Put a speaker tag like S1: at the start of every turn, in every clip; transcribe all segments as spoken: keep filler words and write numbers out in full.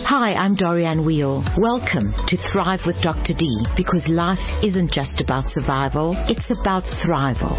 S1: Hi, I'm Dorianne Wheel. Welcome to Thrive with Doctor D, because life isn't just about survival, it's about thrival.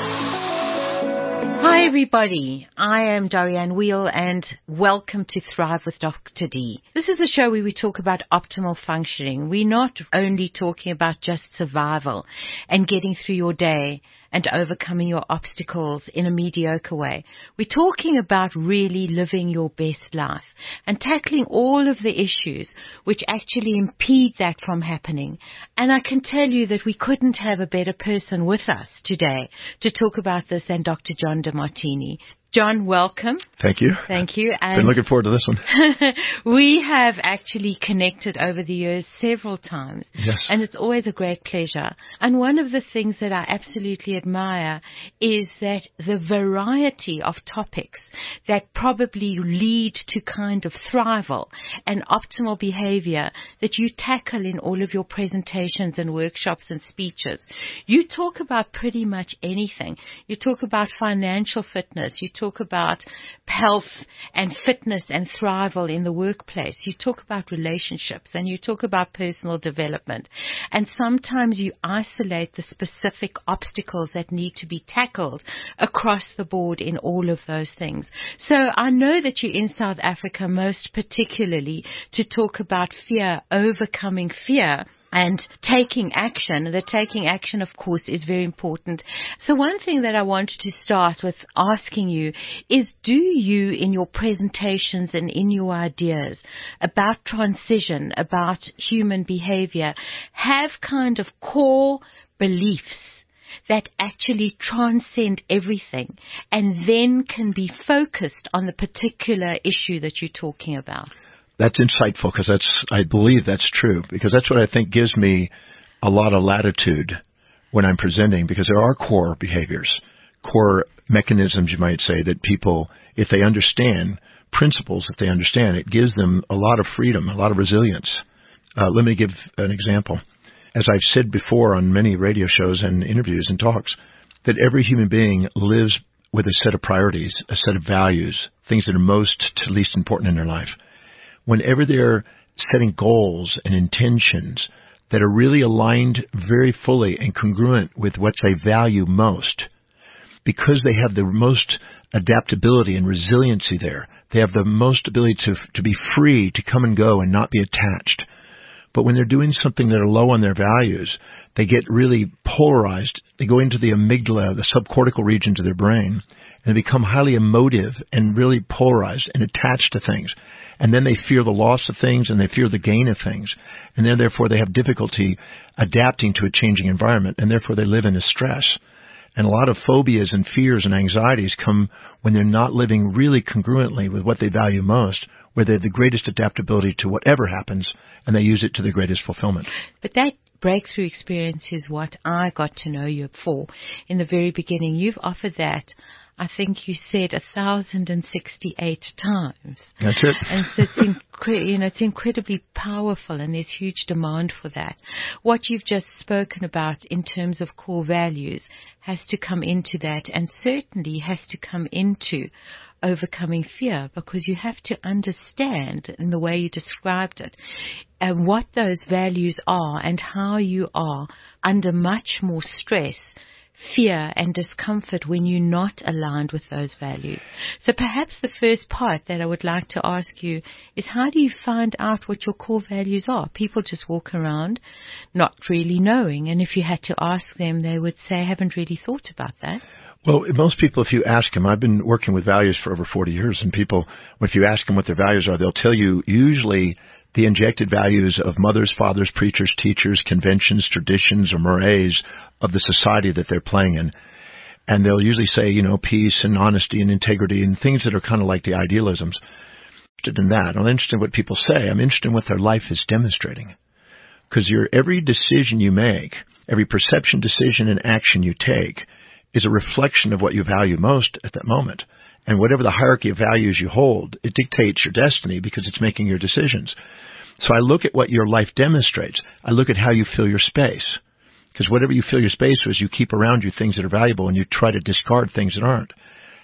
S1: Hi everybody, I am Dorianne Wheel and welcome to Thrive with Doctor D. This is the show where we talk about optimal functioning. We're not only talking about just survival and getting through your day and overcoming your obstacles in a mediocre way. We're talking about really living your best life and tackling all of the issues which actually impede that from happening. And I can tell you that we couldn't have a better person with us today to talk about this than Doctor John Demartini. John, welcome.
S2: Thank you.
S1: Thank you.
S2: And been looking forward to this one.
S1: We have actually connected over the years several times.
S2: Yes.
S1: And it's always a great pleasure. And one of the things that I absolutely admire is that the variety of topics that probably lead to kind of thrival and optimal behavior that you tackle in all of your presentations and workshops and speeches. You talk about pretty much anything. You talk about financial fitness. You talk about health and fitness and thrival in the workplace. You talk about relationships and you talk about personal development. And sometimes you isolate the specific obstacles that need to be tackled across the board in all of those things. So I know that you're in South Africa most particularly to talk about fear, overcoming fear, and taking action. The taking action, of course, is very important. So one thing that I wanted to start with asking you is, do you, in your presentations and in your ideas about transition, about human behavior, have kind of core beliefs that actually transcend everything and then can be focused on the particular issue that you're talking about?
S2: That's insightful, because that's, I believe that's true, because that's what I think gives me a lot of latitude when I'm presenting, because there are core behaviors, core mechanisms, you might say, that people, if they understand, principles, if they understand, it gives them a lot of freedom, a lot of resilience. Uh, let me give an example. As I've said before on many radio shows and interviews and talks, that every human being lives with a set of priorities, a set of values, things that are most to least important in their life. Whenever they're setting goals and intentions that are really aligned very fully and congruent with what they value most, because they have the most adaptability and resiliency there, they have the most ability to to be free to come and go and not be attached. But when they're doing something that are low on their values, they get really polarized. They go into the amygdala, the subcortical regions of their brain, and they become highly emotive and really polarized and attached to things. And then they fear the loss of things and they fear the gain of things. And then therefore they have difficulty adapting to a changing environment, and therefore they live in a stress. And a lot of phobias and fears and anxieties come when they're not living really congruently with what they value most, where they have the greatest adaptability to whatever happens, and they use it to their greatest fulfillment.
S1: But that breakthrough experience is what I got to know you for in the very beginning. You've offered that, I think you said, one thousand sixty-eight times.
S2: That's it.
S1: And so it's, incre- you know, it's incredibly powerful, and there's huge demand for that. What you've just spoken about in terms of core values has to come into that, and certainly has to come into overcoming fear, because you have to understand, in the way you described it, uh, what those values are and how you are under much more stress, fear and discomfort when you're not aligned with those values. So perhaps the first part that I would like to ask you is, how do you find out what your core values are? People just walk around not really knowing, and if you had to ask them, they would say, I haven't really thought about that.
S2: Well, most people, if you ask them, I've been working with values for over forty years, and people, if you ask them what their values are, they'll tell you usually the injected values of mothers, fathers, preachers, teachers, conventions, traditions, or mores of the society that they're playing in. And they'll usually say, you know, peace and honesty and integrity and things that are kind of like the idealisms. I'm interested in that. I'm interested in what people say. I'm interested in what their life is demonstrating. Because your every decision you make, every perception, decision, and action you take is a reflection of what you value most at that moment. And whatever the hierarchy of values you hold, it dictates your destiny because it's making your decisions. So I look at what your life demonstrates. I look at how you fill your space. Because whatever you fill your space with, you keep around you things that are valuable, and you try to discard things that aren't.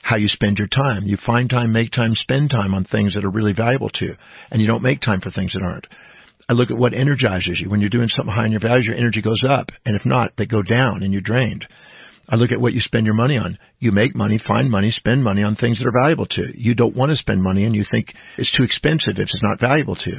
S2: how you spend your time. You find time, make time, spend time on things that are really valuable to you, and you don't make time for things that aren't. I look at what energizes you. When you're doing something high in your values, your energy goes up, and if not, they go down and you're drained. I look at what you spend your money on. You make money, find money, spend money on things that are valuable to you. You don't want to spend money and you think it's too expensive if it's not valuable to you.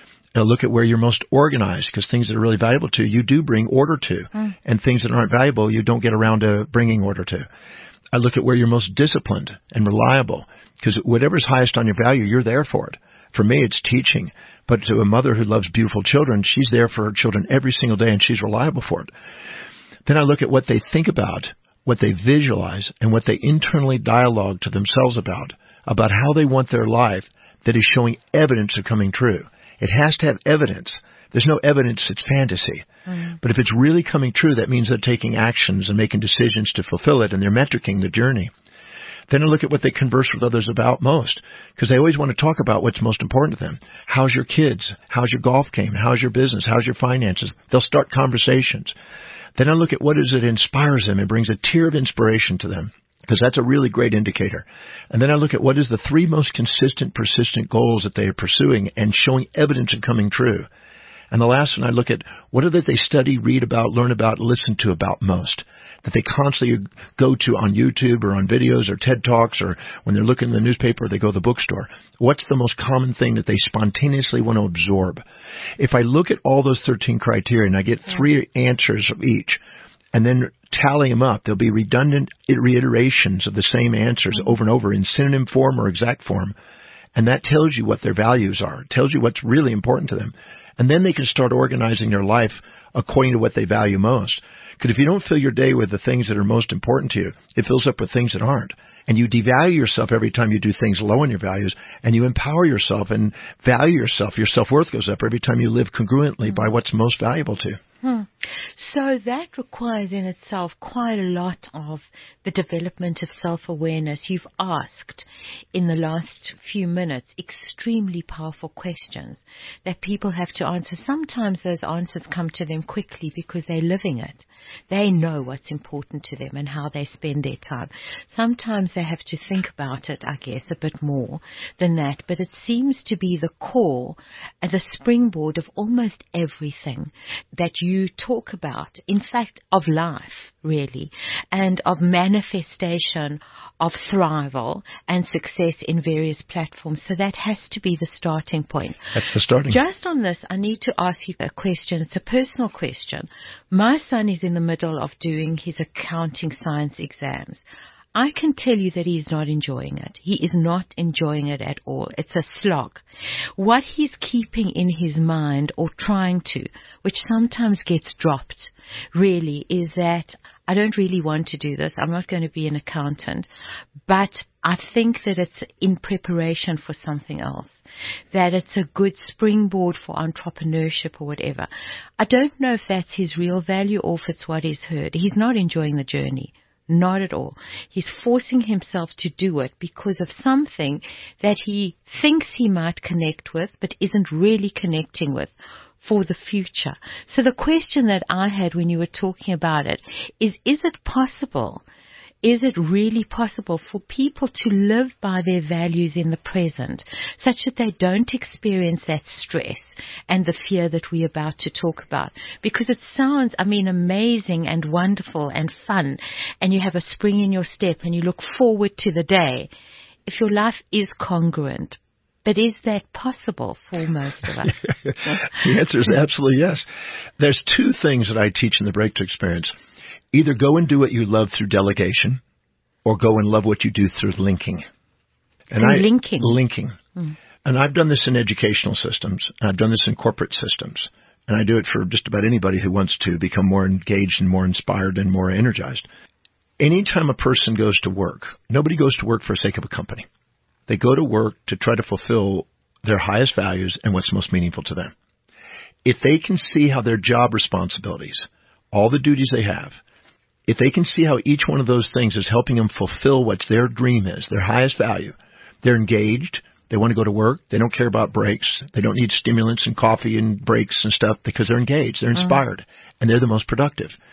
S2: I look at where you're most organized, because things that are really valuable to you, you do bring order to. Mm. And things that aren't valuable, you don't get around to bringing order to. I look at where you're most disciplined and reliable, because whatever's highest on your value, you're there for it. For me, it's teaching. But to a mother who loves beautiful children, she's there for her children every single day, and she's reliable for it. Then I look at what they think about, what they visualize, and what they internally dialogue to themselves about, about how they want their life that is showing evidence of coming true. It has to have evidence. There's no evidence, it's fantasy. Mm. But if it's really coming true, that means they're taking actions and making decisions to fulfill it, and they're metricing the journey. Then I look at what they converse with others about most, because they always want to talk about what's most important to them. How's your kids? How's your golf game? How's your business? How's your finances? They'll start conversations. Then I look at what is it inspires them and brings a tear of inspiration to them, because that's a really great indicator. And then I look at what is the three most consistent, persistent goals that they are pursuing and showing evidence of coming true. And the last one, I look at what are that they study, read about, learn about, listen to about most, that they constantly go to on YouTube or on videos or TED Talks, or when they're looking in the newspaper, they go to the bookstore. What's the most common thing that they spontaneously want to absorb? If I look at all those thirteen criteria and I get three answers of each, and then tally them up, there'll be redundant reiterations of the same answers mm-hmm. over and over in synonym form or exact form. And that tells you what their values are. It tells you what's really important to them. And then they can start organizing their life according to what they value most. Because if you don't fill your day with the things that are most important to you, it fills up with things that aren't. And you devalue yourself every time you do things low in your values, and you empower yourself and value yourself. Your self-worth goes up every time you live congruently mm-hmm. by what's most valuable to you.
S1: Hmm. So that requires in itself quite a lot of the development of self-awareness. You've asked in the last few minutes extremely powerful questions that people have to answer. Sometimes those answers come to them quickly because they're living it. They know what's important to them and how they spend their time. Sometimes they have to think about it, I guess, a bit more than that. But it seems to be the core and the springboard of almost everything that you you talk about, in fact, of life, really, and of manifestation of thrival and success in various platforms. So that has to be the starting point.
S2: That's the starting.
S1: Just on this, I need to ask you a question. It's a personal question. My son is in the middle of doing his accounting science exams. I can tell you that he's not enjoying it. He is not enjoying it at all. It's a slog. What he's keeping in his mind, or trying to, which sometimes gets dropped, really, is that I don't really want to do this. I'm not going to be an accountant. But I think that it's in preparation for something else, that it's a good springboard for entrepreneurship or whatever. I don't know if that's his real value or if it's what he's heard. He's not enjoying the journey. Not at all. He's forcing himself to do it because of something that he thinks he might connect with, but isn't really connecting with for the future. So the question that I had when you were talking about it is, is it possible? Is it really possible for people to live by their values in the present, such that they don't experience that stress and the fear that we're about to talk about? Because it sounds, I mean, amazing and wonderful and fun, and you have a spring in your step and you look forward to the day, if your life is congruent. But is that possible for most of us?
S2: The answer is absolutely yes. There's two things that I teach in the Breakthrough Experience. Either go and do what you love through delegation, or go and love what you do through linking.
S1: And through I, linking?
S2: Linking. Mm. And I've done this in educational systems, and I've done this in corporate systems. And I do it for just about anybody who wants to become more engaged and more inspired and more energized. Anytime a person goes to work, nobody goes to work for the sake of a company. They go to work to try to fulfill their highest values and what's most meaningful to them. If they can see how their job responsibilities, all the duties they have, if they can see how each one of those things is helping them fulfill what their dream is, their highest value, they're engaged, they want to go to work, they don't care about breaks, they don't need stimulants and coffee and breaks and stuff because they're engaged, they're inspired, mm-hmm. and they're the most productive.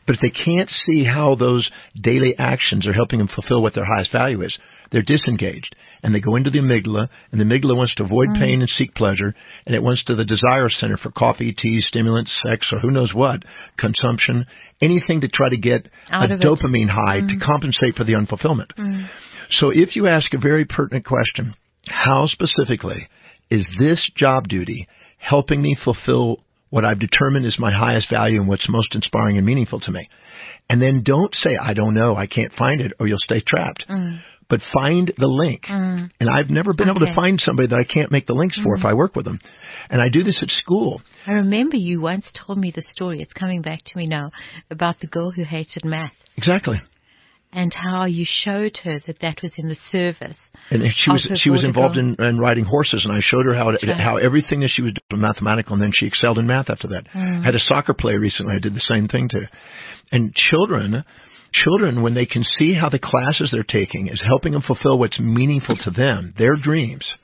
S2: But if they can't see how those daily actions are helping them fulfill what their highest value is, they're disengaged. And they go into the amygdala, and the amygdala wants to avoid mm. pain and seek pleasure, and it wants to the desire center for coffee, tea, stimulants, sex, or who knows what, consumption, anything to try to get Out a dopamine it. high mm. to compensate for the unfulfillment. Mm. So if you ask a very pertinent question, how specifically is this job duty helping me fulfill what I've determined is my highest value and what's most inspiring and meaningful to me? And then don't say, I don't know, I can't find it, or you'll stay trapped. Mm. But find the link. Mm. And I've never been okay. able to find somebody that I can't make the links for mm. if I work with them. And I do this at school.
S1: I remember you once told me the story, it's coming back to me now, about the girl who hated maths.
S2: Exactly.
S1: And how you showed her that that was in the service.
S2: And she was she was involved in, in riding horses, and I showed her how it, right. how everything that she was doing was mathematical, and then she excelled in math after that. Mm. I had a soccer player recently I did the same thing to. And children... Children, when they can see how the classes they're taking is helping them fulfill what's meaningful to them, their dreams.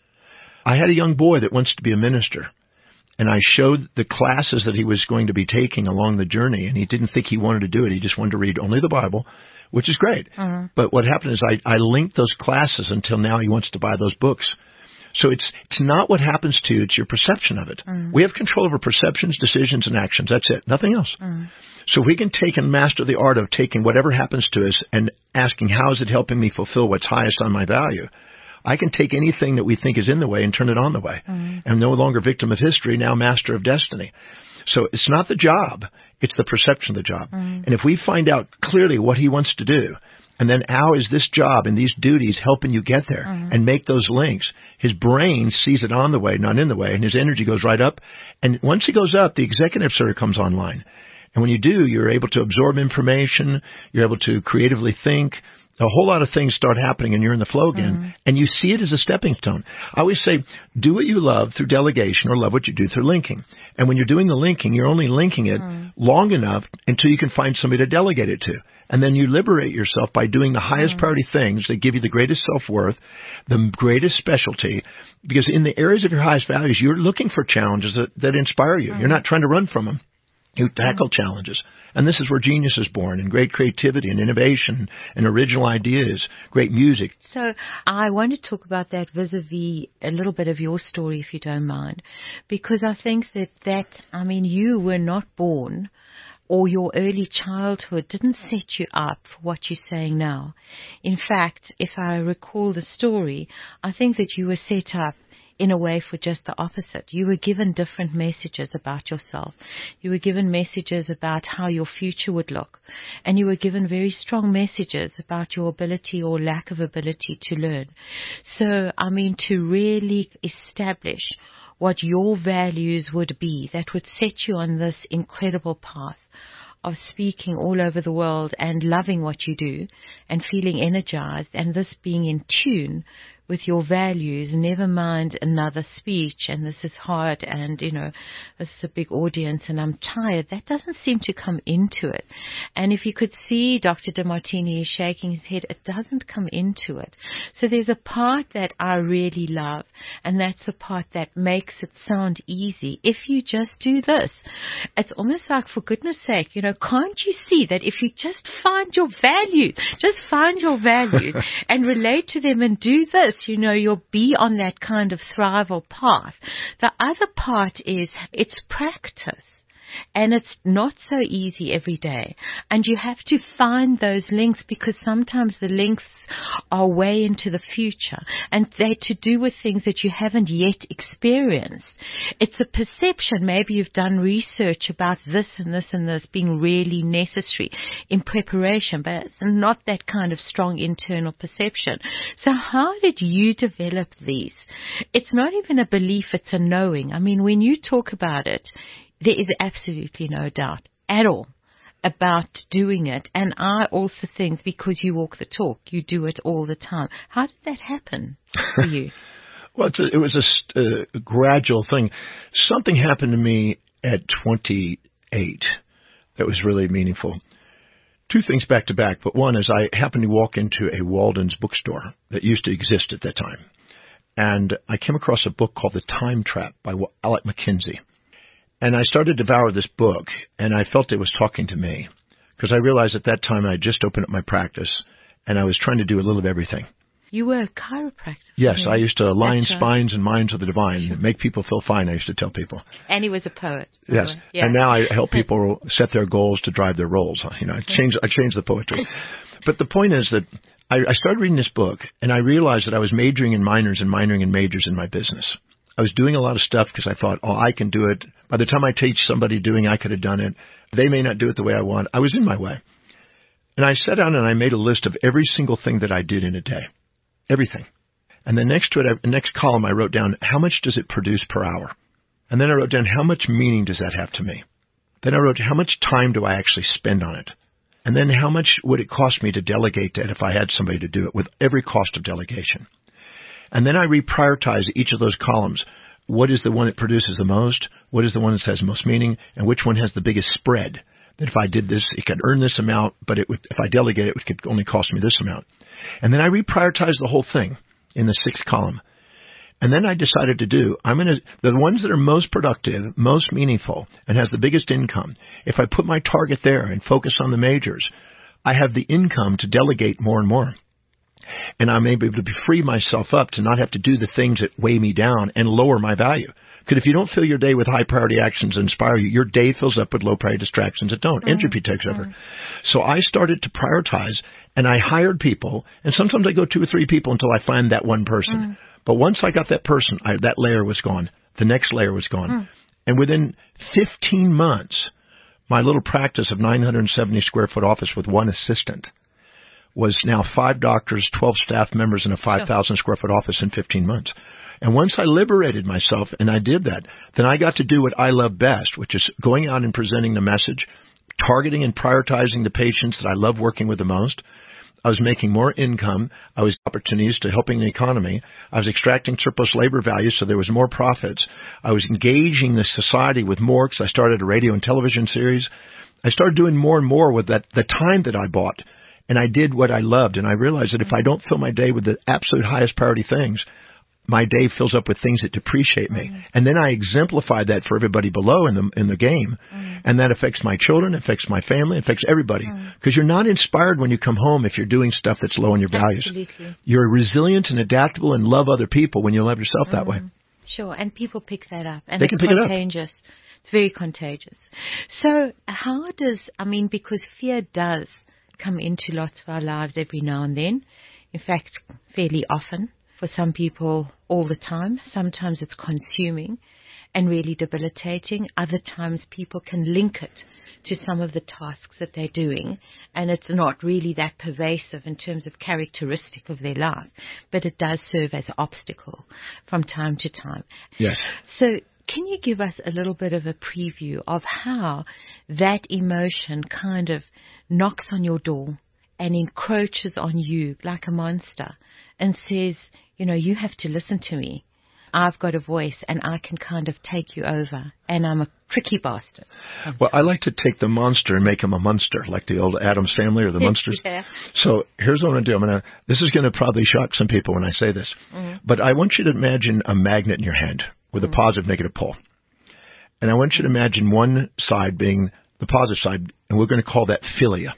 S2: I had a young boy that wants to be a minister, and I showed the classes that he was going to be taking along the journey, and he didn't think he wanted to do it. He just wanted to read only the Bible, which is great. Mm-hmm. But what happened is I, I linked those classes until now he wants to buy those books. So it's it's not what happens to you, it's your perception of it. Mm. We have control over perceptions, decisions, and actions. That's it. Nothing else. Mm. So we can take and master the art of taking whatever happens to us and asking, how is it helping me fulfill what's highest on my value? I can take anything that we think is in the way and turn it on the way. Mm. I'm no longer victim of history, now master of destiny. So it's not the job, it's the perception of the job. Mm. And if we find out clearly what he wants to do, and then how is this job and these duties helping you get there mm-hmm. and make those links? His brain sees it on the way, not in the way, and his energy goes right up. And once he goes up, the executive sort of comes online. And when you do, you're able to absorb information. You're able to creatively think. A whole lot of things start happening and you're in the flow again. Mm-hmm. And you see it as a stepping stone. I always say, do what you love through delegation or love what you do through linking. And when you're doing the linking, you're only linking it mm-hmm. long enough until you can find somebody to delegate it to. And then you liberate yourself by doing the highest mm-hmm. priority things that give you the greatest self-worth, the greatest specialty. Because in the areas of your highest values, you're looking for challenges that, that inspire you. Mm-hmm. You're not trying to run from them. You tackle mm-hmm. challenges. And this is where genius is born, and great creativity and innovation and original ideas, great music.
S1: So I want to talk about that vis-a-vis a little bit of your story, if you don't mind, because I think that that, I mean, you were not born, or your early childhood didn't set you up for what you're saying now. In fact, if I recall the story, I think that you were set up in a way for just the opposite. You were given different messages about yourself. You were given messages about how your future would look. And you were given very strong messages about your ability or lack of ability to learn. So, I mean, to really establish what your values would be that would set you on this incredible path of speaking all over the world and loving what you do and feeling energized, and this being in tune with your values, never mind another speech, and this is hard, and, you know, this is a big audience, and I'm tired. That doesn't seem to come into it. And if you could see Doctor Demartini is shaking his head, it doesn't come into it. So there's a part that I really love, and that's the part that makes it sound easy. If you just do this, it's almost like, for goodness sake, you know, can't you see that if you just find your values, just find your values and relate to them and do this, you know, you'll be on that kind of thrival path. The other part is it's practice. And it's not so easy every day. And you have to find those links, because sometimes the links are way into the future and they're to do with things that you haven't yet experienced. It's a perception. Maybe you've done research about this and this and this being really necessary in preparation, but it's not that kind of strong internal perception. So how did you develop these? It's not even a belief, it's a knowing. I mean, when you talk about it, there is absolutely no doubt at all about doing it. And I also think, because you walk the talk, you do it all the time. How did that happen for you?
S2: Well, it's a, it was a, a gradual thing. Something happened to me at twenty-eight that was really meaningful. Two things back to back, but one is I happened to walk into a Walden's bookstore that used to exist at that time. And I came across a book called The Time Trap by Alec McKinsey. And I started to devour this book, and I felt it was talking to me. because I realized at that time I had just opened up my practice, and I was trying to do a little of everything.
S1: You were a chiropractor.
S2: Yes, I used to align
S1: That's right.
S2: spines and minds of the divine, sure. make people feel fine, I used to tell people.
S1: And he was a poet.
S2: Yes, yeah. And now I help people set their goals to drive their roles. You know, I changed, I changed the poetry. But the point is that I, I started reading this book, and I realized that I was majoring in minors and minoring in majors in my business. I was doing a lot of stuff because I thought, oh, I can do it. By the time I teach somebody doing, I could have done it. They may not do it the way I want. I was in my way. And I sat down and I made a list of every single thing that I did in a day. Everything. And then next to it, the next column, I wrote down, how much does it produce per hour? And then I wrote down, how much meaning does that have to me? Then I wrote, how much time do I actually spend on it? And then how much would it cost me to delegate that if I had somebody to do it, with every cost of delegation? And then I reprioritized each of those columns. What is the one that produces the most? What is the one that has the most meaning? And which one has the biggest spread? That if I did this, it could earn this amount, but it would, if I delegate it, it could only cost me this amount. And then I reprioritized the whole thing in the sixth column. And then I decided to do, I'm going to, the ones that are most productive, most meaningful, and has the biggest income, if I put my target there and focus on the majors, I have the income to delegate more and more. And I'm able to free myself up to not have to do the things that weigh me down and lower my value. Because if you don't fill your day with high priority actions that inspire you, your day fills up with low priority distractions that don't. Mm-hmm. Entropy takes over. Mm-hmm. So I started to prioritize, and I hired people, and sometimes I go two or three people until I find that one person. Mm-hmm. But once I got that person, I, that layer was gone. The next layer was gone. Mm-hmm. And within fifteen months, my little practice of nine hundred seventy square foot office with one assistant was now five doctors, twelve staff members, and a five thousand square foot office in fifteen months. And once I liberated myself, and I did that, then I got to do what I love best, which is going out and presenting the message, targeting and prioritizing the patients that I love working with the most. I was making more income. I was opportunities to helping the economy. I was extracting surplus labor value, so there was more profits. I was engaging the society with more because I started a radio and television series. I started doing more and more with that the time that I bought. And I did what I loved. And I realized that if I don't fill my day with the absolute highest priority things, my day fills up with things that depreciate me. Mm. And then I exemplify that for everybody below in the in the game. Mm. And that affects my children, affects my family, affects everybody. Because mm. you're not inspired when you come home if you're doing stuff that's low in your values.
S1: Absolutely.
S2: You're resilient and adaptable and love other people when you love yourself mm. that way.
S1: Sure. And people pick that up. And
S2: they
S1: it's
S2: can pick
S1: contagious.
S2: It up.
S1: It's very contagious. So how does, I mean, because fear does come into lots of our lives every now and then. In fact, fairly often. For some people, all the time. Sometimes it's consuming and really debilitating. Other times people can link it to some of the tasks that they're doing, and it's not really that pervasive in terms of characteristic of their life, but it does serve as an obstacle from time to time.
S2: Yes.
S1: So can you give us a little bit of a preview of how that emotion kind of knocks on your door and encroaches on you like a monster and says, you know, you have to listen to me. I've got a voice and I can kind of take you over, and I'm a tricky bastard.
S2: Well, I like to take the monster and make him a monster, like the old Addams Family or the Munsters.
S1: Yeah.
S2: So here's what I'm going to do. I'm going to, this is going to probably shock some people when I say this, mm-hmm. but I want you to imagine a magnet in your hand with mm-hmm. a positive, negative pole. And I want you to imagine one side being the positive side, and we're going to call that philia,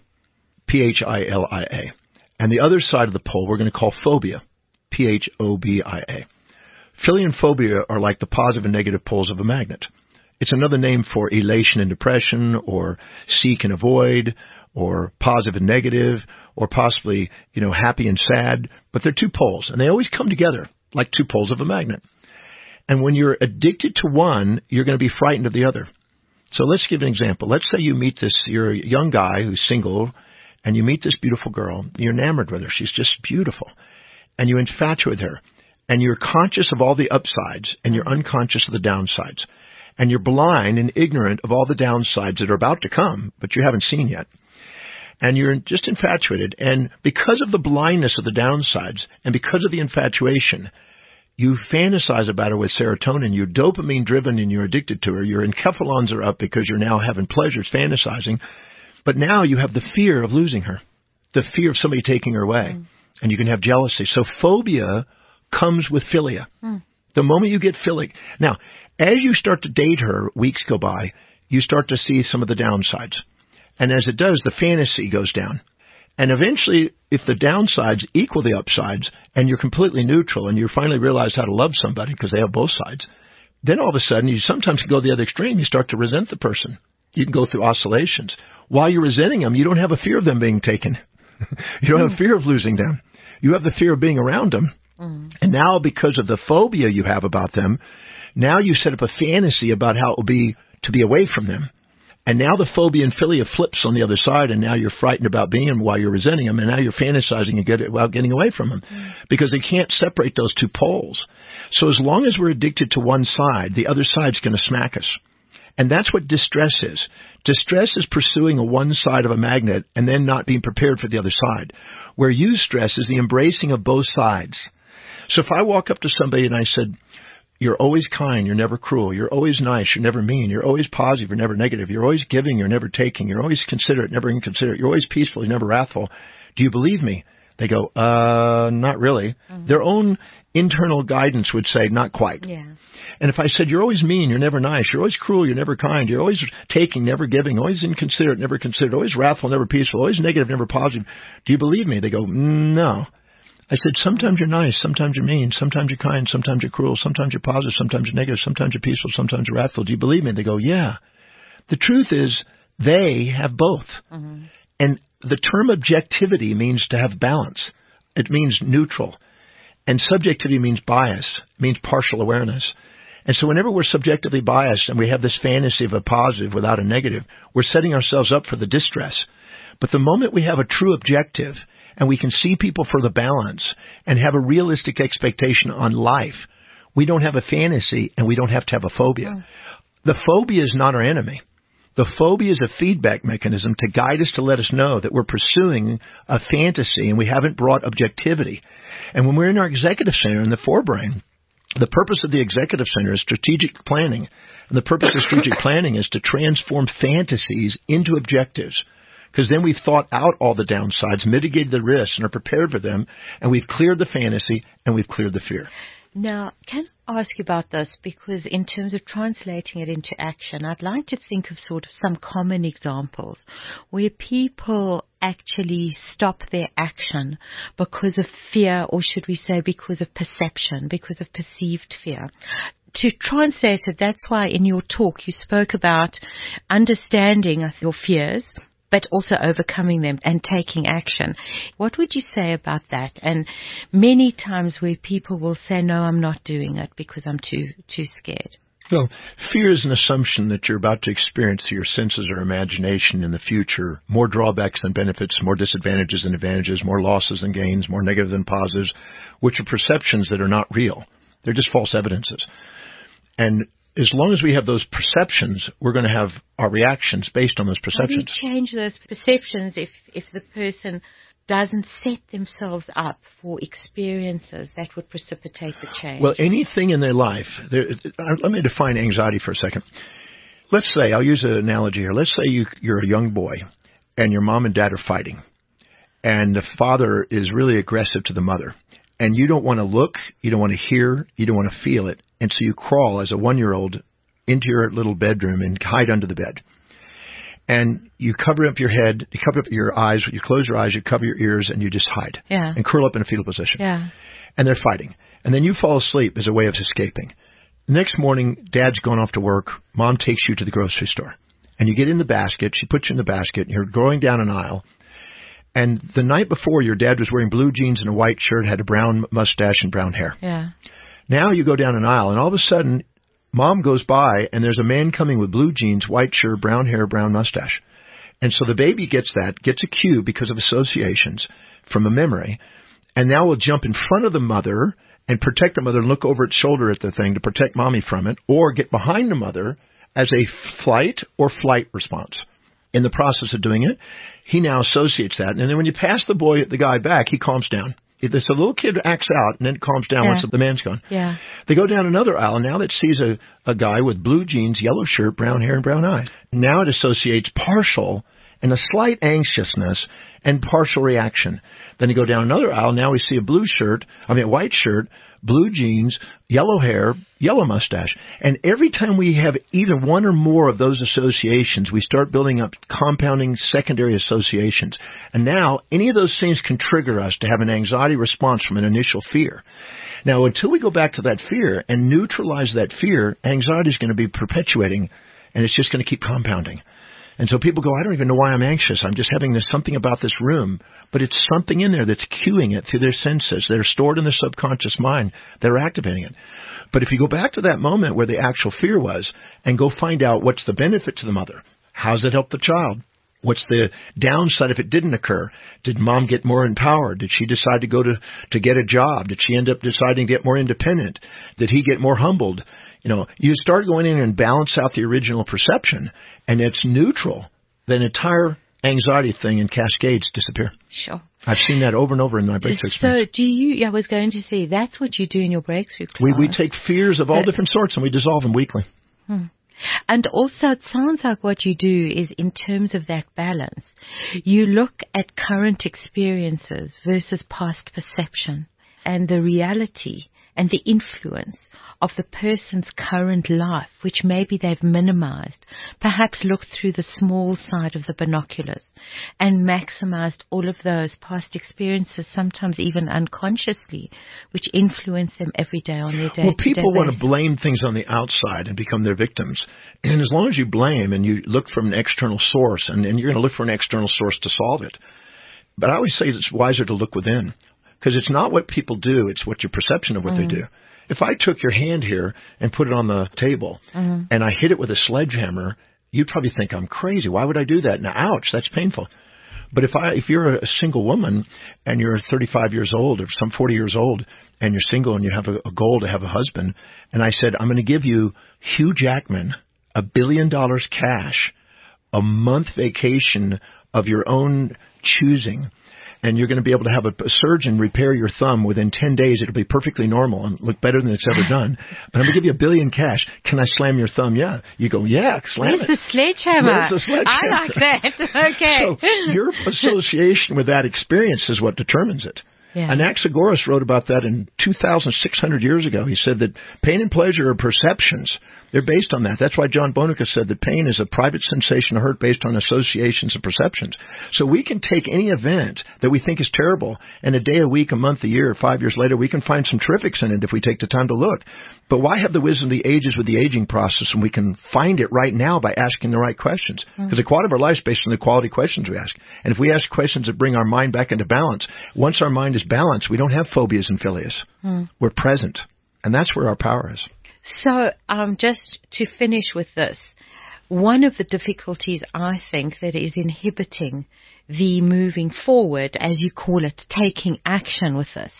S2: P H I L I A. And the other side of the pole we're going to call phobia, P H O B I A. Philia and phobia are like the positive and negative poles of a magnet. It's another name for elation and depression, or seek and avoid, or positive and negative, or possibly, you know, happy and sad. But they're two poles, and they always come together like two poles of a magnet. And when you're addicted to one, you're going to be frightened of the other. So let's give an example. Let's say you meet this, you're a young guy who's single, and you meet this beautiful girl. You're enamored with her. She's just beautiful. And you infatuate with her. And you're conscious of all the upsides, and you're unconscious of the downsides. And you're blind and ignorant of all the downsides that are about to come, but you haven't seen yet. And you're just infatuated. And because of the blindness of the downsides, and because of the infatuation, you fantasize about her with serotonin. You're dopamine driven and you're addicted to her. Your enkephalons are up because you're now having pleasures fantasizing. But now you have the fear of losing her, the fear of somebody taking her away. Mm. And you can have jealousy. So phobia comes with philia. Mm. The moment you get philic. Now, as you start to date her, weeks go by, you start to see some of the downsides. And as it does, the fantasy goes down. And eventually, if the downsides equal the upsides and you're completely neutral and you finally realize how to love somebody because they have both sides, then all of a sudden you sometimes can go the other extreme. You start to resent the person. You can go through oscillations. While you're resenting them, you don't have a fear of them being taken. You don't have a fear of losing them. You have the fear of being around them. Mm. And now because of the phobia you have about them, now you set up a fantasy about how it will be to be away from them. And now the phobia and philia flips on the other side, and now you're frightened about being them while you're resenting them, and now you're fantasizing and get, about getting away from them mm. because they can't separate those two poles. So as long as we're addicted to one side, the other side's going to smack us. And that's what distress is. Distress is pursuing a one side of a magnet and then not being prepared for the other side. Where eustress is the embracing of both sides. So if I walk up to somebody and I said, you're always kind, you're never cruel, you're always nice, you're never mean, you're always positive, you're never negative, you're always giving, you're never taking, you're always considerate, never inconsiderate, you're always peaceful, you're never wrathful, do you believe me? They go, uh, not really. Mm-hmm. Their own internal guidance would say, not quite.
S1: Yeah.
S2: And if I said, you're always mean, you're never nice, you're always cruel, you're never kind, you're always taking, never giving, always inconsiderate, never considerate, always wrathful, never peaceful, always negative, never positive, do you believe me? They go, no. I said, sometimes you're nice, sometimes you're mean, sometimes you're kind, sometimes you're cruel, sometimes you're positive, sometimes you're negative, sometimes you're peaceful, sometimes you're wrathful. Do you believe me? They go, yeah. The truth is, they have both. Mm-hmm. And the term objectivity means to have balance. It means neutral. And subjectivity means bias. It means partial awareness. And so whenever we're subjectively biased and we have this fantasy of a positive without a negative, we're setting ourselves up for the distress. But the moment we have a true objective and we can see people for the balance and have a realistic expectation on life, we don't have a fantasy and we don't have to have a phobia. Oh. The phobia is not our enemy. The phobia is a feedback mechanism to guide us, to let us know that we're pursuing a fantasy and we haven't brought objectivity. And when we're in our executive center in the forebrain, the purpose of the executive center is strategic planning. And the purpose of strategic planning is to transform fantasies into objectives. Because then we've thought out all the downsides, mitigated the risks, and are prepared for them. And we've cleared the fantasy and we've cleared the fear.
S1: Now, can I ask you about this? Because in terms of translating it into action, I'd like to think of sort of some common examples where people actually stop their action because of fear, or should we say because of perception, because of perceived fear. To translate it, that's why in your talk you spoke about understanding your fears, but also overcoming them and taking action. What would you say about that? And many times where people will say, no, I'm not doing it because I'm too too scared.
S2: Well, fear is an assumption that you're about to experience through your senses or imagination in the future more drawbacks than benefits, more disadvantages than advantages, more losses than gains, more negative than positives, which are perceptions that are not real. They're just false evidences. And as long as we have those perceptions, we're going to have our reactions based on those perceptions.
S1: How do you change those perceptions if, if the person doesn't set themselves up for experiences that would precipitate the change?
S2: Well, anything in their life. There, let me define anxiety for a second. Let's say, I'll use an analogy here. Let's say you, you're a young boy and your mom and dad are fighting. And the father is really aggressive to the mother. And you don't want to look, you don't want to hear, you don't want to feel it. And so you crawl as a one-year-old into your little bedroom and hide under the bed. And you cover up your head, you cover up your eyes, you close your eyes, you cover your ears, and you just hide.
S1: Yeah.
S2: And curl up in a fetal position.
S1: Yeah.
S2: And they're fighting. And then you fall asleep as a way of escaping. The next morning, Dad's gone off to work. Mom takes you to the grocery store. And you get in the basket. She puts you in the basket. And you're going down an aisle. And the night before, your dad was wearing blue jeans and a white shirt, had a brown mustache and brown hair.
S1: Yeah.
S2: Now you go down an aisle, and all of a sudden, Mom goes by, and there's a man coming with blue jeans, white shirt, brown hair, brown mustache. And so the baby gets that, gets a cue because of associations from a memory, and now will jump in front of the mother and protect the mother and look over its shoulder at the thing to protect Mommy from it, or get behind the mother as a flight or flight response. In the process of doing it, he now associates that. And then when you pass the boy, the guy back, he calms down. If this a little kid acts out and then calms down yeah. once the man's gone.
S1: Yeah.
S2: They go down another aisle, and now that sees a, a guy with blue jeans, yellow shirt, brown hair, and brown eyes. Now it associates partial and a slight anxiousness and partial reaction. Then you go down another aisle. Now we see a blue shirt, I mean a white shirt, blue jeans, yellow hair, yellow mustache. And every time we have either one or more of those associations, we start building up compounding secondary associations. And now any of those things can trigger us to have an anxiety response from an initial fear. Now, until we go back to that fear and neutralize that fear, anxiety is going to be perpetuating, and it's just going to keep compounding. And so people go, I don't even know why I'm anxious. I'm just having this something about this room. But it's something in there that's cueing it through their senses. They're stored in their subconscious mind. They're activating it. But if you go back to that moment where the actual fear was and go find out what's the benefit to the mother, how does it help the child? What's the downside if it didn't occur? Did mom get more empowered? Did she decide to go to, to get a job? Did she end up deciding to get more independent? Did he get more humbled? You know, you start going in and balance out the original perception, and it's neutral. The entire anxiety thing and cascades disappear.
S1: Sure.
S2: I've seen that over and over in my breakthrough experience.
S1: So do you, I was going to say, that's what you do in your breakthrough class.
S2: We, we take fears of all
S1: but,
S2: different sorts and we dissolve them weekly.
S1: Hmm. And also it sounds like what you do is in terms of that balance, you look at current experiences versus past perception and the reality and the influence of the person's current life, which maybe they've minimized, perhaps looked through the small side of the binoculars and maximized all of those past experiences, sometimes even unconsciously, which influence them every day on their day-to-day
S2: Well, people want
S1: basis.
S2: to blame things on the outside and become their victims. And as long as you blame and you look from an external source, and, and you're going to look for an external source to solve it. But I always say it's wiser to look within, because it's not what people do, it's what your perception of what mm. they do. If I took your hand here and put it on the table mm-hmm. and I hit it with a sledgehammer, you'd probably think I'm crazy. Why would I do that? Now, ouch, that's painful. But if I, if you're a single woman and you're thirty-five years old or some forty years old and you're single and you have a, a goal to have a husband, and I said, I'm going to give you Hugh Jackman a billion dollars cash, a month vacation of your own choosing, and you're going to be able to have a, a surgeon repair your thumb within ten days. It'll be perfectly normal and look better than it's ever done. But I'm going to give you a billion cash. Can I slam your thumb? Yeah. You go, yeah, slam
S1: Where's
S2: it.
S1: the sledgehammer?
S2: Where's the sledgehammer?
S1: I like that. Okay.
S2: So your association with that experience is what determines it. Yeah. Anaxagoras wrote about that in two thousand six hundred years ago. He said that pain and pleasure are perceptions. They're based on that. That's why John Bonica said that pain is a private sensation of hurt based on associations and perceptions. So we can take any event that we think is terrible, and a day, a week, a month, a year, five years later, we can find some terrifics in it if we take the time to look. But why have the wisdom of the ages with the aging process when we can find it right now by asking the right questions? Because mm-hmm. the quality of our life is based on the quality questions we ask. And if we ask questions that bring our mind back into balance, once our mind is balanced, we don't have phobias and philias. Mm. We're present. And that's where our power is.
S1: So um, just to finish with this, one of the difficulties I think that is inhibiting the moving forward, as you call it, taking action with this,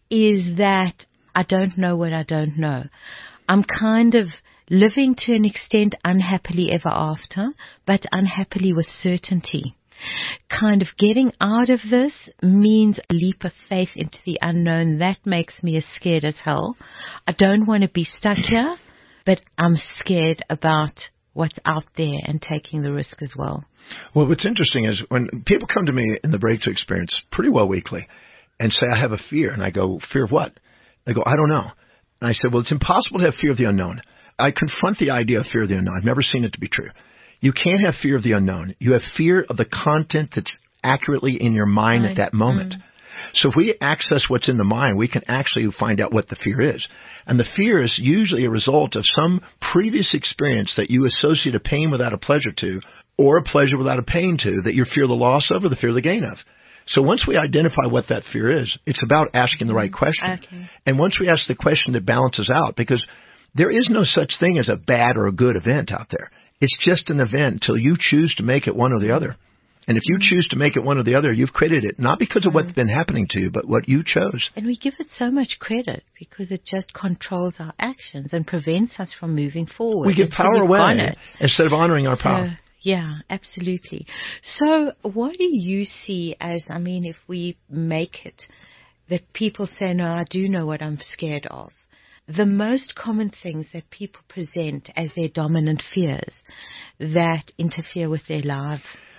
S1: is that I don't know what I don't know. I'm kind of living to an extent unhappily ever after, but unhappily with certainty. Kind of getting out of this means a leap of faith into the unknown. That makes me as scared as hell. I don't want to be stuck here, but I'm scared about what's out there and taking the risk as well.
S2: Well, what's interesting is when people come to me in the breakthrough experience pretty well weekly and say, I have a fear. And I go, fear of what? They go, I don't know. And I said, well, it's impossible to have fear of the unknown. I confront the idea of fear of the unknown. I've never seen it to be true. You can't have fear of the unknown. You have fear of the content that's accurately in your mind right. at that moment. Mm. So if we access what's in the mind, we can actually find out what the fear is. And the fear is usually a result of some previous experience that you associate a pain without a pleasure to, or a pleasure without a pain to, that you fear the loss of or the fear the gain of. So once we identify what that fear is, it's about asking the right question. Okay. And once we ask the question that balances out, because there is no such thing as a bad or a good event out there. It's just an event until you choose to make it one or the other. And if you choose to make it one or the other, you've created it, not because of what's been happening to you, but what you chose.
S1: And we give it so much credit because it just controls our actions and prevents us from moving forward.
S2: We give power away instead of honoring our
S1: so,
S2: power.
S1: Yeah, absolutely. So what do you see as, I mean, if we make it that people say, no, I do know what I'm scared of. The most common things that people present as their dominant fears that interfere with their lives.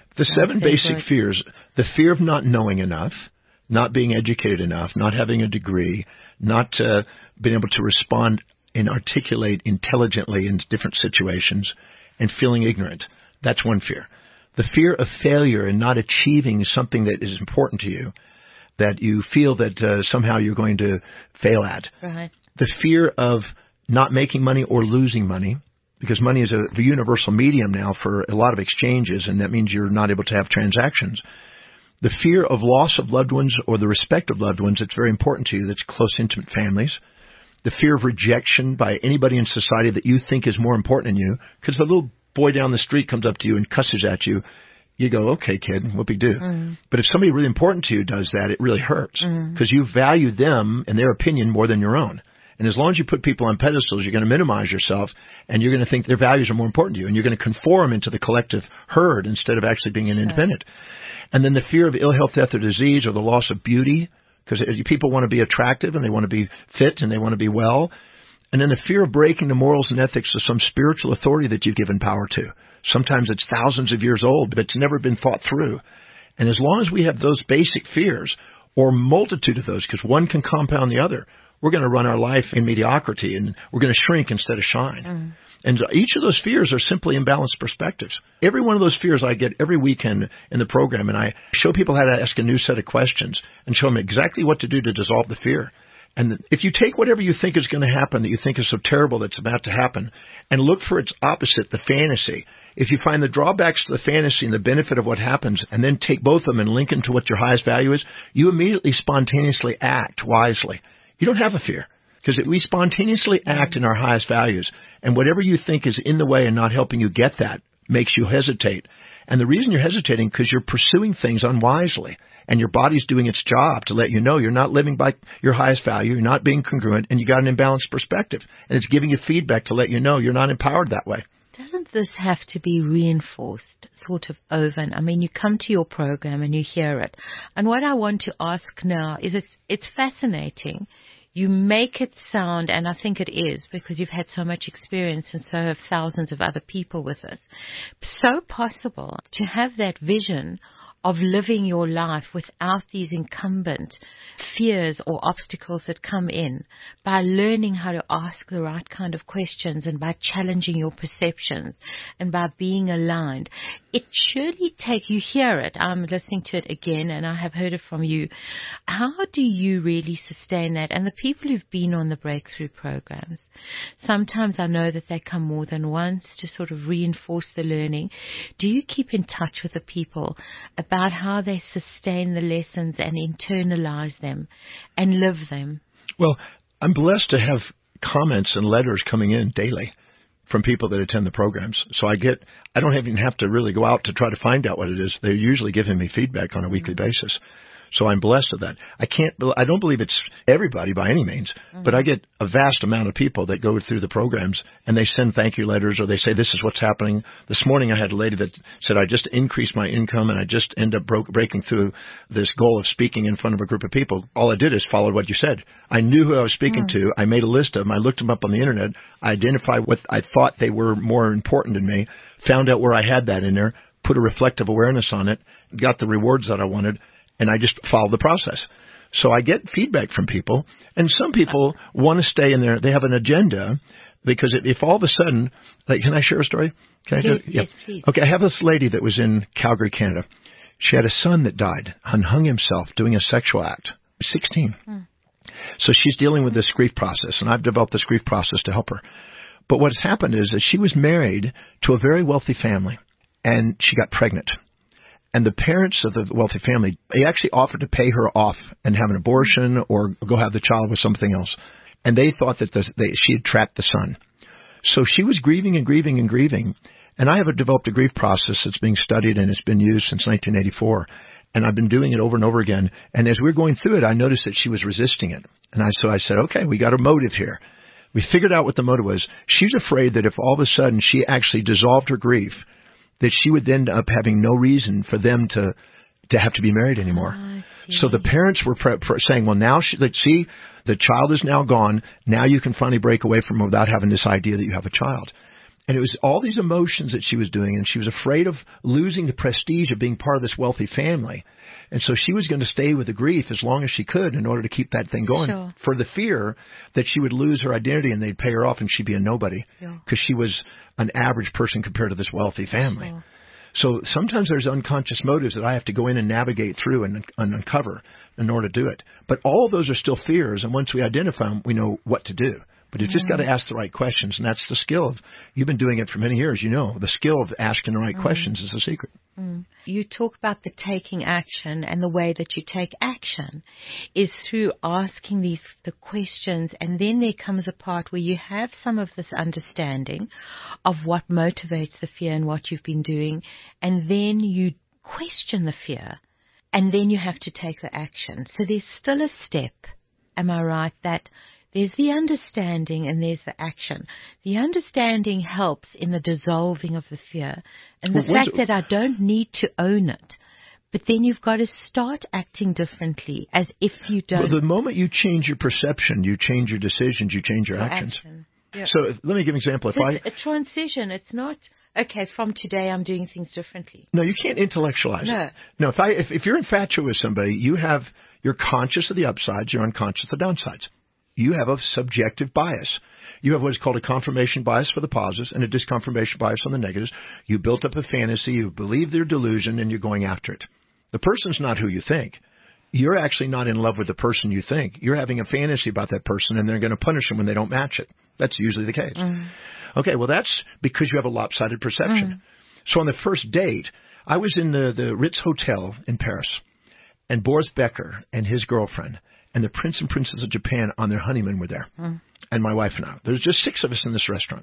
S2: The seven basic fears, the fear of not knowing enough, not being educated enough, not having a degree, not uh, being able to respond and articulate intelligently in different situations, and feeling ignorant. That's one fear. The fear of failure and not achieving something that is important to you, that you feel that uh, somehow you're going to fail at.
S1: Right.
S2: The fear of not making money or losing money, because money is a, a universal medium now for a lot of exchanges, and that means you're not able to have transactions. The fear of loss of loved ones or the respect of loved ones that's very important to you, that's close, intimate families. The fear of rejection by anybody in society that you think is more important than you, because if a little boy down the street comes up to you and cusses at you, you go, okay, kid, what big do? Mm. But if somebody really important to you does that, it really hurts, because mm. you value them and their opinion more than your own. And as long as you put people on pedestals, you're going to minimize yourself, and you're going to think their values are more important to you, and you're going to conform into the collective herd instead of actually being an independent. And then the fear of ill health, death, or disease, or the loss of beauty, because people want to be attractive, and they want to be fit, and they want to be well. And then the fear of breaking the morals and ethics of some spiritual authority that you've given power to. Sometimes it's thousands of years old, but it's never been thought through. And as long as we have those basic fears, or multitude of those, because one can compound the other, we're going to run our life in mediocrity, and we're going to shrink instead of shine. Mm. And each of those fears are simply imbalanced perspectives. Every one of those fears I get every weekend in the program, and I show people how to ask a new set of questions and show them exactly what to do to dissolve the fear. And if you take whatever you think is going to happen that you think is so terrible that's about to happen and look for its opposite, the fantasy, if you find the drawbacks to the fantasy and the benefit of what happens and then take both of them and link them to what your highest value is, you immediately spontaneously act wisely. You don't have a fear, because we spontaneously act in our highest values, and whatever you think is in the way and not helping you get that makes you hesitate. And the reason you're hesitating because you're pursuing things unwisely, and your body's doing its job to let you know you're not living by your highest value, you're not being congruent, and you got an imbalanced perspective. And it's giving you feedback to let you know you're not empowered that way.
S1: Doesn't this have to be reinforced sort of over? And I mean, you come to your program and you hear it. And what I want to ask now is it's, it's fascinating. You make it sound, and I think it is, because you've had so much experience and so have thousands of other people with us, so possible to have that vision of living your life without these incumbent fears or obstacles that come in, by learning how to ask the right kind of questions and by challenging your perceptions and by being aligned. It surely takes, you hear it, I'm listening to it again and I have heard it from you. How do you really sustain that? And the people who've been on the breakthrough programs, sometimes I know that they come more than once to sort of reinforce the learning. Do you keep in touch with the people about how they sustain the lessons and internalize them and live them?
S2: Well, I'm blessed to have comments and letters coming in daily from people that attend the programs. So I get, I don't even have to really go out to try to find out what it is. They're usually giving me feedback on a weekly mm-hmm. basis. So I'm blessed with that. I can't, I don't believe it's everybody by any means, mm-hmm. but I get a vast amount of people that go through the programs and they send thank you letters or they say, this is what's happening. This morning I had a lady that said, I just increased my income and I just end up broke, breaking through this goal of speaking in front of a group of people. All I did is followed what you said. I knew who I was speaking mm-hmm. to. I made a list of them. I looked them up on the internet. I identified what I thought they were more important than me, found out where I had that in there, put a reflective awareness on it, got the rewards that I wanted, and I just follow the process. So I get feedback from people, and some people want to stay in there. They have an agenda, because if, if all of a sudden, like, can I share a story? Can I
S1: yes,
S2: do, yeah.
S1: yes, please.
S2: Okay, I have this lady that was in Calgary, Canada. She had a son that died and hung himself doing a sexual act. sixteen. Hmm. So she's dealing with this grief process, and I've developed this grief process to help her. But what's happened is that she was married to a very wealthy family, and she got pregnant. And the parents of the wealthy family, they actually offered to pay her off and have an abortion or go have the child with something else. And they thought that the, they, she had trapped the son. So she was grieving and grieving and grieving. And I have developed a grief process that's being studied and it's been used since nineteen eighty-four. And I've been doing it over and over again. And as we were going through it, I noticed that she was resisting it. And I, so I said, okay, we got a motive here. We figured out what the motive was. She's afraid that if all of a sudden she actually dissolved her grief, that she would end up having no reason for them to to have to be married anymore. Oh, so the parents were pre- pre- saying, well, now, she, like, see, the child is now gone. Now you can finally break away from her without having this idea that you have a child. And it was all these emotions that she was doing, and she was afraid of losing the prestige of being part of this wealthy family. And so she was going to stay with the grief as long as she could in order to keep that thing going,
S1: sure.
S2: for the fear that she would lose her identity and they'd pay her off and she'd be a nobody because yeah. she was an average person compared to this wealthy family. Sure. So sometimes there's unconscious motives that I have to go in and navigate through and, and uncover in order to do it. But all of those are still fears, and once we identify them, we know what to do. But you've just mm. got to ask the right questions, and that's the skill of, you've been doing it for many years, you know, the skill of asking the right mm. questions is the secret.
S1: Mm. You talk about the taking action, and the way that you take action is through asking these the questions, and then there comes a part where you have some of this understanding of what motivates the fear and what you've been doing, and then you question the fear, and then you have to take the action. So there's still a step, am I right, that there's the understanding and there's the action. The understanding helps in the dissolving of the fear and the well, fact that I don't need to own it. But then you've got to start acting differently as if you don't.
S2: Well, the moment you change your perception, you change your decisions, you change your actions.
S1: Action. Yep.
S2: So let me give an example.
S1: So
S2: if
S1: it's
S2: I,
S1: a transition. It's not, okay, from today I'm doing things differently.
S2: No, you can't intellectualize
S1: no.
S2: it. No, if, I, if, if you're infatuated with somebody, you have, you're conscious of the upsides, you're unconscious of the downsides. You have a subjective bias. You have what is called a confirmation bias for the positives and a disconfirmation bias on the negatives. You built up a fantasy, you believe their delusion, and you're going after it. The person's not who you think. You're actually not in love with the person you think. You're having a fantasy about that person, and they're going to punish them when they don't match it. That's usually the case. Mm. Okay, well, that's because you have a lopsided perception. Mm. So on the first date, I was in the, the Ritz Hotel in Paris, and Boris Becker and his girlfriend and the Prince and Princess of Japan on their honeymoon were there, mm. and my wife and I. There's just six of us in this restaurant.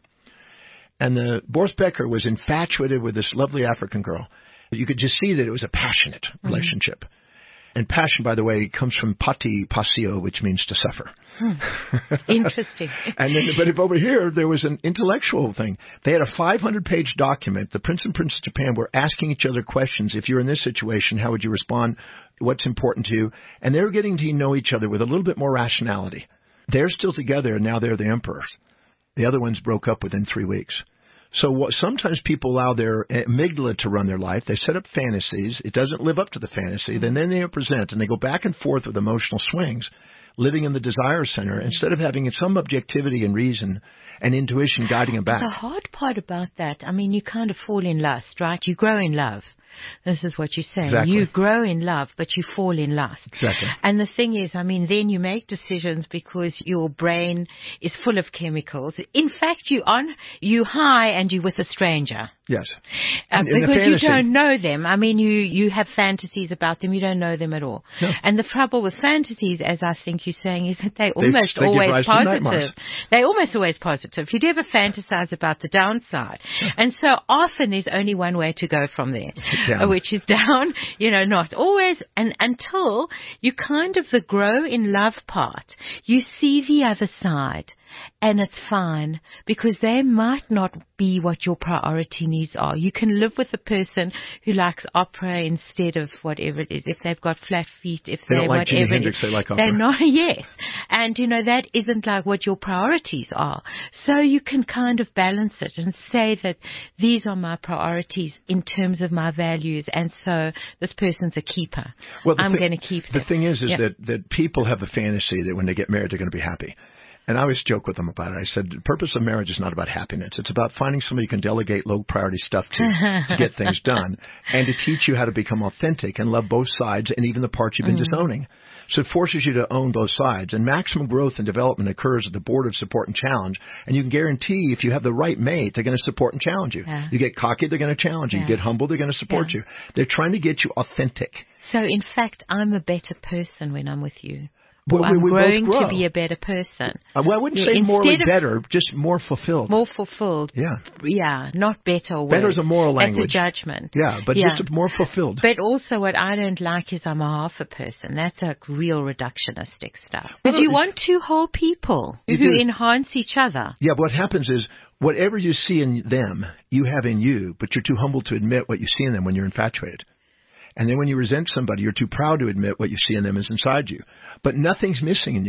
S2: And the Boris Becker was infatuated with this lovely African girl. You could just see that it was a passionate mm-hmm. relationship. And passion, by the way, comes from pati passio, which means to suffer.
S1: Hmm. Interesting.
S2: and then, but if over here, there was an intellectual thing. They had a five hundred page document. The Prince and Princess of Japan were asking each other questions. If you're in this situation, how would you respond? What's important to you? And they were getting to know each other with a little bit more rationality. They're still together, and now they're the emperors. The other ones broke up within three weeks. So what, sometimes people allow their amygdala to run their life. They set up fantasies. It doesn't live up to the fantasy. Then, then they present, and they go back and forth with emotional swings, living in the desire center, instead of having some objectivity and reason and intuition guiding them back.
S1: The hard part about that, I mean, you kind of fall in lust, right? You grow in love. This is what you're saying.
S2: Exactly.
S1: You grow in love, but you fall in lust.
S2: Exactly.
S1: And the thing is, I mean, then you make decisions because your brain is full of chemicals. In fact, you on you high and you're with a stranger.
S2: Yes.
S1: Uh, because you don't know them. I mean, you, you have fantasies about them. You don't know them at all.
S2: No.
S1: And the trouble with fantasies, as I think you're saying, is that they're almost
S2: they, they
S1: always positive. They're almost always positive. You never fantasize about the downside. And so often there's only one way to go from there,
S2: down.
S1: which is down, you know, not always. And until you kind of the grow in love part, you see the other side. And it's fine, because they might not be what your priority needs are. You can live with a person who likes opera instead of whatever it is. If they've got flat feet, if
S2: they
S1: they're
S2: don't like
S1: whatever
S2: Jimi Hendrix, they like opera.
S1: They're not, yes. And, you know, that isn't like what your priorities are. So you can kind of balance it and say that these are my priorities in terms of my values, and so this person's a keeper.
S2: Well,
S1: I'm
S2: thi-
S1: going to keep them.
S2: The thing is, is
S1: yeah.
S2: that, that people have a fantasy that when they get married, they're going to be happy. And I always joke with them about it. I said, the purpose of marriage is not about happiness. It's about finding somebody you can delegate low-priority stuff to to get things done, and to teach you how to become authentic and love both sides and even the parts you've been mm. disowning. So it forces you to own both sides. And maximum growth and development occurs at the Board of Support and Challenge. And you can guarantee if you have the right mate, they're going to support and challenge you. Yeah. You get cocky, they're going to challenge you. Yeah. You get humble, they're going to support yeah. you. They're trying to get you authentic.
S1: So, in fact, I'm a better person when I'm with you.
S2: Well,
S1: I'm
S2: we, we
S1: growing
S2: both grow.
S1: to be a better person.
S2: Uh, well, I wouldn't yeah, say morally better, just more fulfilled.
S1: More fulfilled.
S2: Yeah.
S1: Yeah, not better or worse.
S2: Better is a moral language.
S1: It's a judgment.
S2: Yeah, but yeah. just more fulfilled.
S1: But also what I don't like is I'm a half a person. That's a real reductionistic stuff. Because well, you want two whole people who do. enhance each other.
S2: Yeah, but what happens is whatever you see in them, you have in you, but you're too humble to admit what you see in them when you're infatuated. And then when you resent somebody, you're too proud to admit what you see in them is inside you. But nothing's missing in you.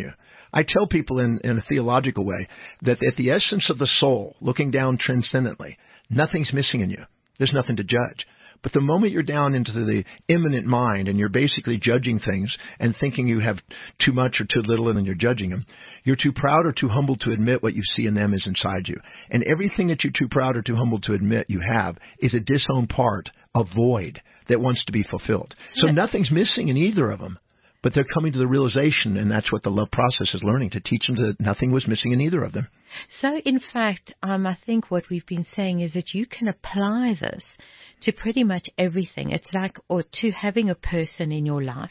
S2: I tell people in, in a theological way that at the essence of the soul, looking down transcendently, nothing's missing in you. There's nothing to judge. But the moment you're down into the immanent mind and you're basically judging things and thinking you have too much or too little and then you're judging them, you're too proud or too humble to admit what you see in them is inside you. And everything that you're too proud or too humble to admit you have is a disowned part, a void that wants to be fulfilled. So nothing's missing in either of them. But they're coming to the realization, and that's what the love process is learning, to teach them that nothing was missing in either of them.
S1: So, in fact, um, I think what we've been saying is that you can apply this to pretty much everything. It's like, or to having a person in your life.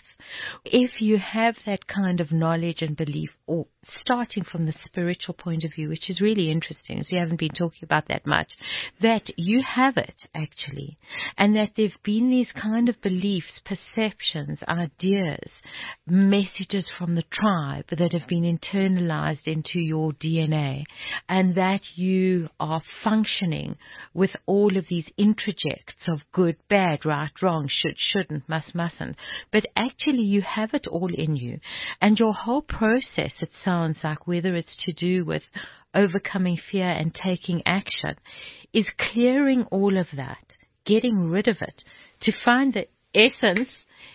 S1: If you have that kind of knowledge and belief, or starting from the spiritual point of view, which is really interesting, as we haven't been talking about that much, that you have it, actually, and that there have been these kind of beliefs, perceptions, ideas, messages from the tribe that have been internalized into your D N A, and that you are functioning with all of these interjects of good, bad, right, wrong, should, shouldn't, must, mustn't. But actually you have it all in you. And your whole process, it sounds like, whether it's to do with overcoming fear and taking action, is clearing all of that, getting rid of it, to find the essence.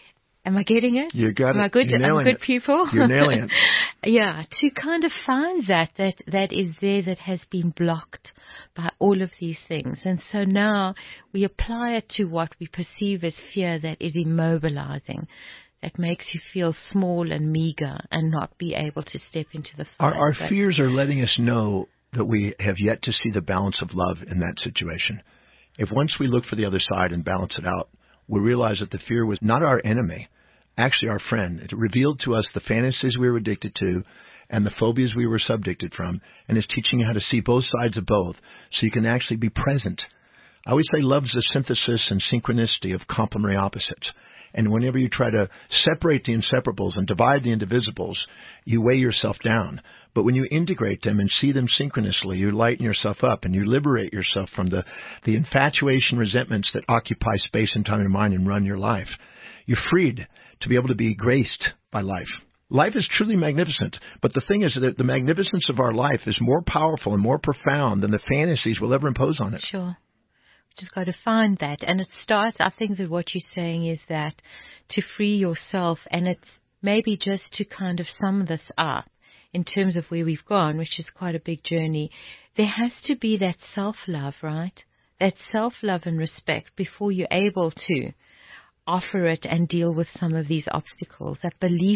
S1: Am I getting it?
S2: You got it.
S1: Am I good?
S2: You're
S1: Am I a good
S2: it.
S1: pupil?
S2: You're nailing it.
S1: Yeah, to kind of find that, that, that is there, that has been blocked by all of these things. And so now we apply it to what we perceive as fear that is immobilizing, that makes you feel small and meager and not be able to step into the fight.
S2: Our, our fears are letting us know that we have yet to see the balance of love in that situation. If once we look for the other side and balance it out, we realize that the fear was not our enemy, actually our friend. It revealed to us the fantasies we were addicted to and the phobias we were subjected from, and is teaching you how to see both sides of both so you can actually be present. I always say love's the synthesis and synchronicity of complementary opposites. And whenever you try to separate the inseparables and divide the indivisibles, you weigh yourself down. But when you integrate them and see them synchronously, you lighten yourself up and you liberate yourself from the, the infatuation, resentments that occupy space and time and mind and run your life. You're freed to be able to be graced by life. Life is truly magnificent, but the thing is that the magnificence of our life is more powerful and more profound than the fantasies we'll ever impose on it.
S1: Sure. Just got to find that. And it starts, I think that what you're saying is that to free yourself, and it's maybe just to kind of sum this up in terms of where we've gone, which is quite a big journey, there has to be that self-love, right? That self-love and respect before you're able to offer it and deal with some of these obstacles, that belief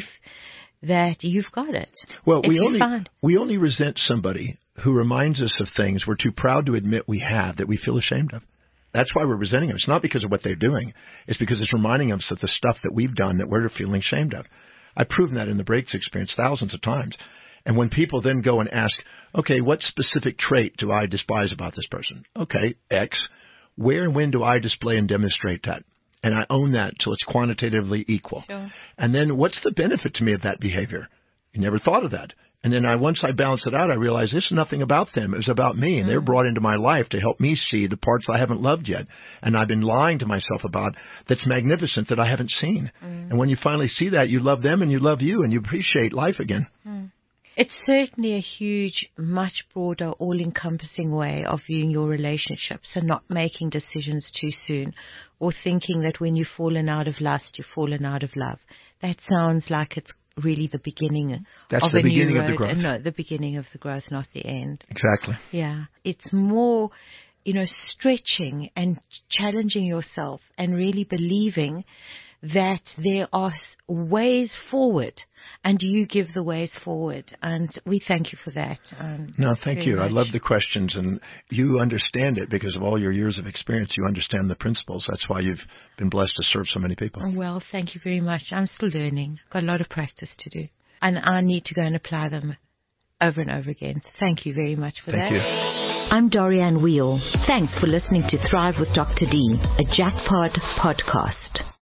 S1: that you've got it.
S2: Well,
S1: if
S2: we only,
S1: find-
S2: we only resent somebody who reminds us of things we're too proud to admit we have that we feel ashamed of. That's why we're resenting them. It's not because of what they're doing. It's because it's reminding us of the stuff that we've done that we're feeling ashamed of. I've proven that in the Breaks experience thousands of times. And when people then go and ask, okay, what specific trait do I despise about this person? Okay, X. Where and when do I display and demonstrate that? And I own that till it's quantitatively equal.
S1: Sure.
S2: And then what's the benefit to me of that behavior? You never thought of that. And then I, once I balance it out, I realize this is nothing about them. It was about me. And mm. they're brought into my life to help me see the parts I haven't loved yet. And I've been lying to myself about that's magnificent that I haven't seen. Mm. And when you finally see that, you love them and you love you and you appreciate life again.
S1: Mm. It's certainly a huge, much broader, all-encompassing way of viewing your relationships and not making decisions too soon or thinking that when you've fallen out of lust, you've fallen out of love. That sounds like it's really the beginning
S2: That's
S1: of
S2: the
S1: a
S2: beginning
S1: new
S2: of
S1: road.
S2: the growth.
S1: No, the beginning of the growth, not the end.
S2: Exactly.
S1: Yeah. It's more, you know, stretching and challenging yourself and really believing that there are ways forward and you give the ways forward. And we thank you for that. Um,
S2: no, thank you.
S1: much.
S2: I love the questions, and you understand it because of all your years of experience. You understand the principles. That's why you've been blessed to serve so many people.
S1: Well, thank you very much. I'm still learning. Got a lot of practice to do. And I need to go and apply them over and over again. So thank you very much for
S2: thank
S1: that.
S2: You.
S3: I'm Dorianne Wheel. Thanks for listening to Thrive with Doctor D, a Jackpot podcast.